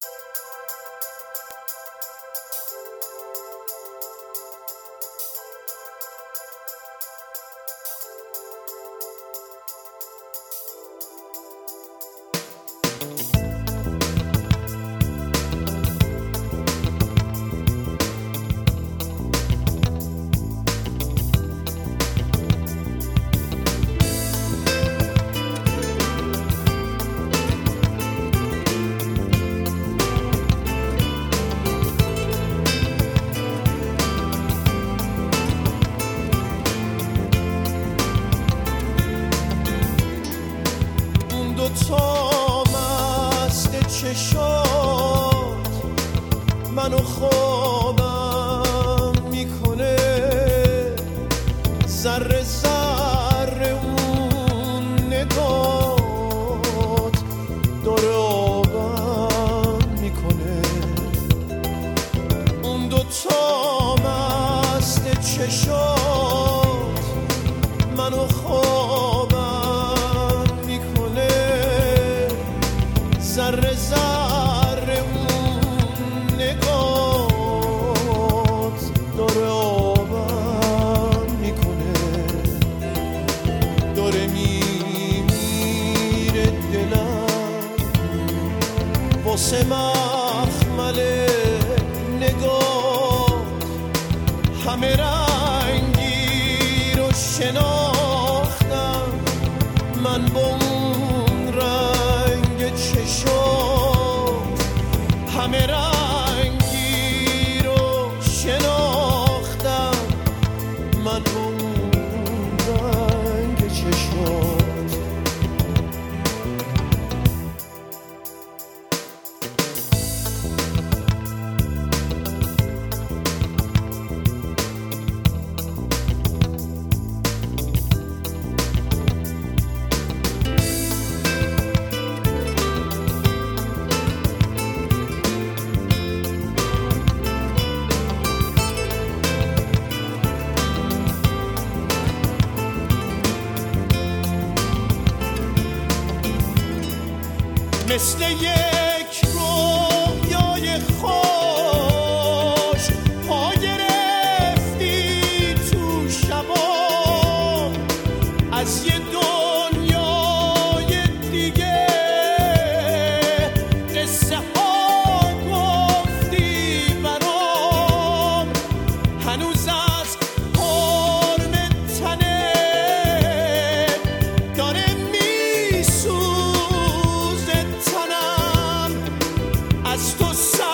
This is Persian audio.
تا مست چشات منو خوابم میکنه، ذره ذره اون نگات داره آبم میکنه. اون دوتا مست چشات منو خوابم ذره ذره اون نگات داره آبم میکنه، داره میمیره دلم واسه مخمل نگات. همه رنگی رو شناختم من با اون رنگ چشات، همه رنگی رو شناختم من با اون رنگ چشات. مثل یک رویای خوش پا گرفتی تو شبا، از یه دنیای دیگه قصه ها گفتی برام. هنوز از حرم تنه داره از تو